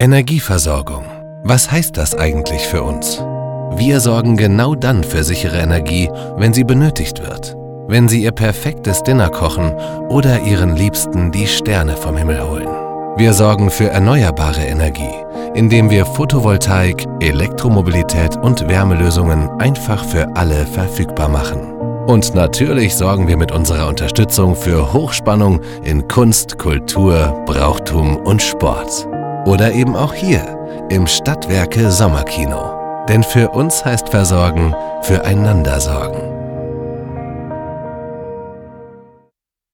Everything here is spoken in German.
Energieversorgung. Was heißt das eigentlich für uns? Wir sorgen genau dann für sichere Energie, wenn sie benötigt wird. Wenn Sie Ihr perfektes Dinner kochen oder Ihren Liebsten die Sterne vom Himmel holen. Wir sorgen für erneuerbare Energie, indem wir Photovoltaik, Elektromobilität und Wärmelösungen einfach für alle verfügbar machen. Und natürlich sorgen wir mit unserer Unterstützung für Hochspannung in Kunst, Kultur, Brauchtum und Sport. Oder eben auch hier im Stadtwerke Sommerkino. Denn für uns heißt Versorgen, füreinander sorgen.